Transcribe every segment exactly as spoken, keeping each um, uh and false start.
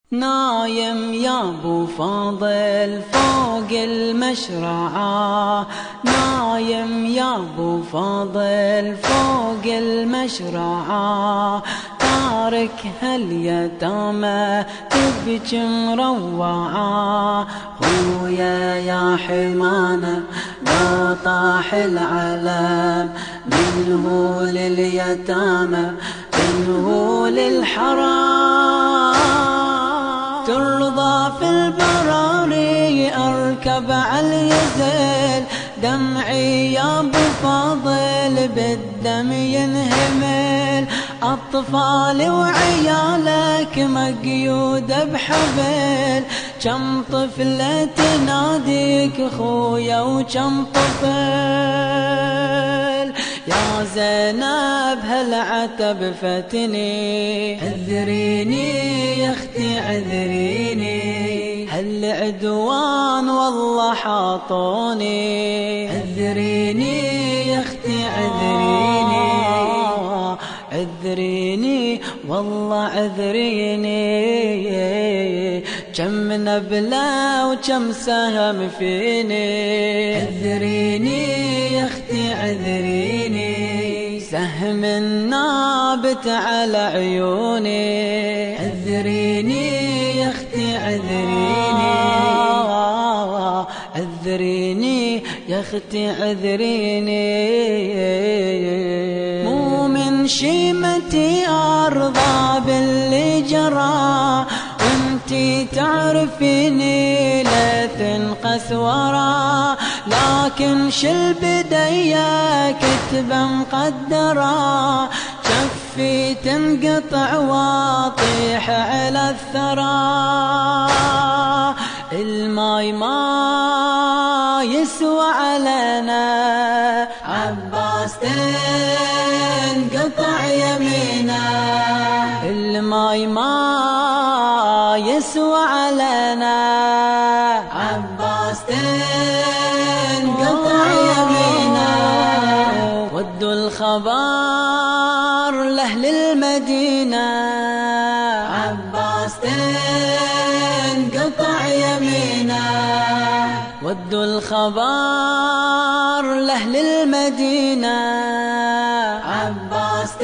نايم يا ابو فاضل فوق المشرعة، نايم يا ابو فاضل فوق المشرعة، تارك هاليتامى تبكي مروعة. خويا يا حمانة لو طاح العلم منه لليتامى منه للحرام. ترضى في البراري أركب عاليزل، دمعي يا ابو فاضل بالدم ينهمل. أطفالي وعيالك مقيودة بحبل، كم طفلة تناديك خويا وكم طفل. يا زينب هالعتب فتني، عذريني يا اختي عذريني، هالعدوان والله حاطوني. عذريني يا اختي عذريني عذريني والله عذريني، كم نبلة وكم سهم فيني. عذريني يا اختي عذريني، سهم النابت على عيوني. عذريني يا اختي عذريني عذريني يا اختي عذريني. مو من شيمتي ارضى باللي جرى، وانتي تعرفيني لا تنقص ورا، لكن شل بديا كتبة مقدرة، كفي تنقطع واطيح على الثرى. الماي ما يسوى علينا، عباس تنقطع يمينا. الماي ما يسوى علينا، عباس تنقطع يمينا. ودوا الخبر لأهل المدينة، عباس تنقطع يمينا. ودوا الخبر لأهل المدينة، عباس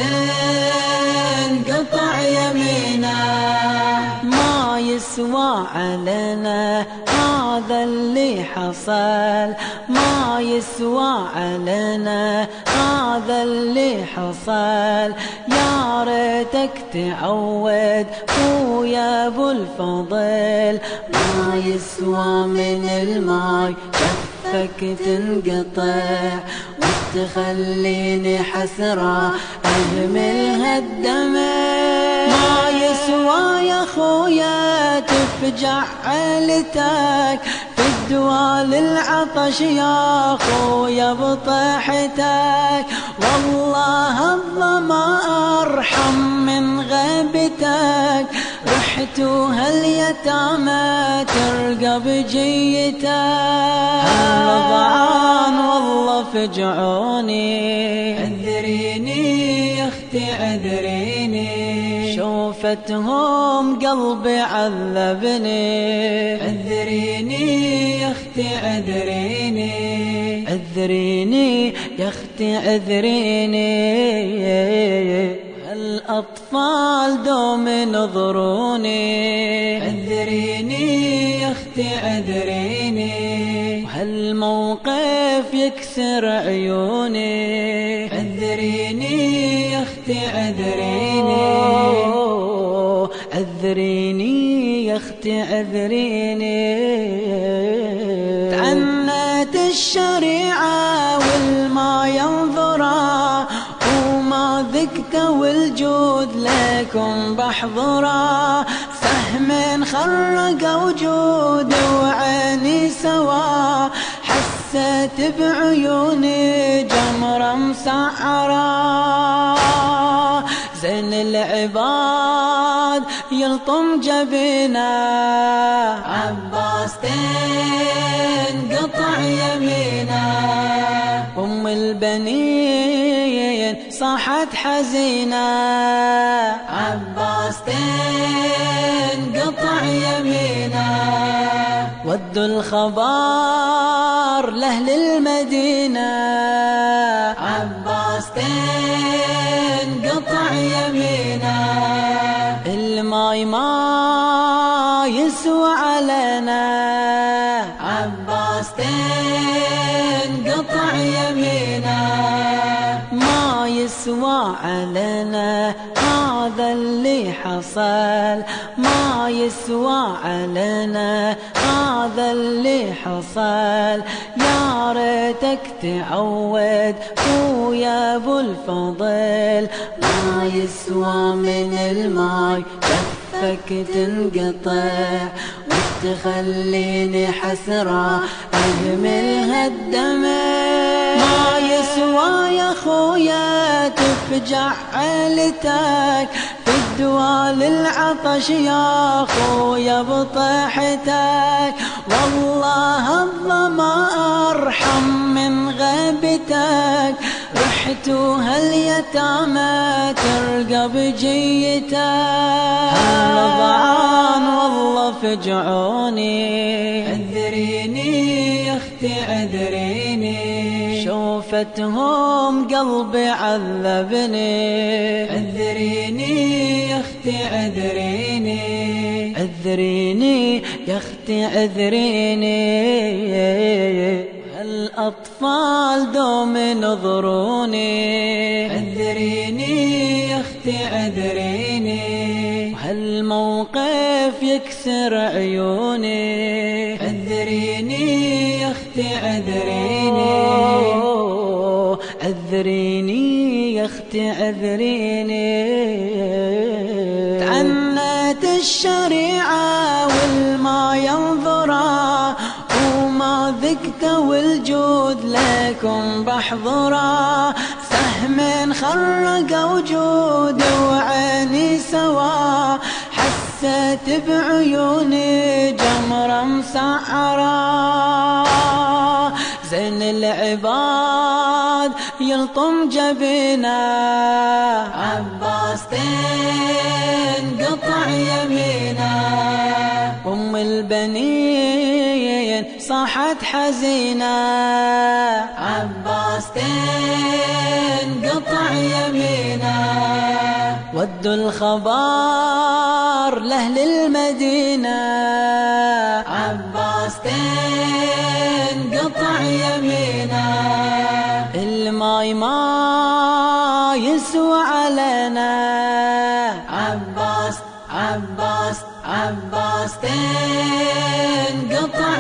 تنقطع يمينا. ما يسوى علينا هذا اللي حصل، ما يسوى علينا هذا اللي حصل. يا ريتك تعود خويا ابو الفضل، ما يسوى من الماي كفك تنقطع، وتخليني حسرة اهمل هالدمع. ما يسوى يا خويا تفجع عيلتك في الدواء للعطش يا خويا بطيحتك. والله الظما ارحم من غيبتك، رحتوا هاليتامى ترقى بجيتك. هالرضعان والله فجعوني، عذريني يا اختي عذريني، شوفتهم قلبي عذبني. عذريني يا اختي عذريني عذريني يا اختي عذريني. الأطفال دوم ينظروني، عذريني يا اختي عذريني، وهالموقف يكسر عيوني. عذريني يا اختي عذريني عذريني يا اختي عذريني. تعنت الشريعة والما ينظرا، وما ذقت والجود لكم بحضرا. سهم خرق وجود وعيني سوا، حسيت بعيوني جمرة مسعرة. زين العباد يلطم جبينا، عباس تنقطع يمينا. أم البنين صاحت حزينة، عباس تنقطع ودوا الخبر لأهل المدينة، عباس تنقطع يمينه، الماي ما يسوى علينا، عباس تنقطع يمينه، ما يسوى علينا، هذا اللي حصل ما يسوى علينا، هذا اللي حصل، يا ريتك تعود خويا ابو الفضل، ما يسوى من الماي كفك تنقطع وتخليني حسرة اهملها الدمع، ما يسوى يا خويا تفجع عيلتك في الدوال العطش يا خويا بطيحتك، والله الظما ارحم من غيبتك، رحتوها اليتامى ترقى بجيتك، الرضعان والله فجعوني، عذريني يا اختي عذريني، شوفتهم قلبي عذبني، عذريني يا اختي عذريني، عذريني يا اختي عذريني، الأطفال دوم نظروني، عذريني يا اختي عذريني، وهالموقف يكسر عيوني، عذريني يا اختي عذريني، عذريني يا اختي عذريني، تعنت الشريعة والما ينظرا وما ذقت والجود لكم بحضرا، سهم خرق وجود وعيني سوا، حسيت بعيوني جمرة مسعرة، زين العباد يلطم جبينا، عباس تنقطع يمينا، أم البنين صاحت حزينة، عباس تنقطع يمينا، ودوا الخبر لأهل المدينة، عباس تنقطع يمينا، الماي ما يسوى علينا، عباس عباس عباس تنقطع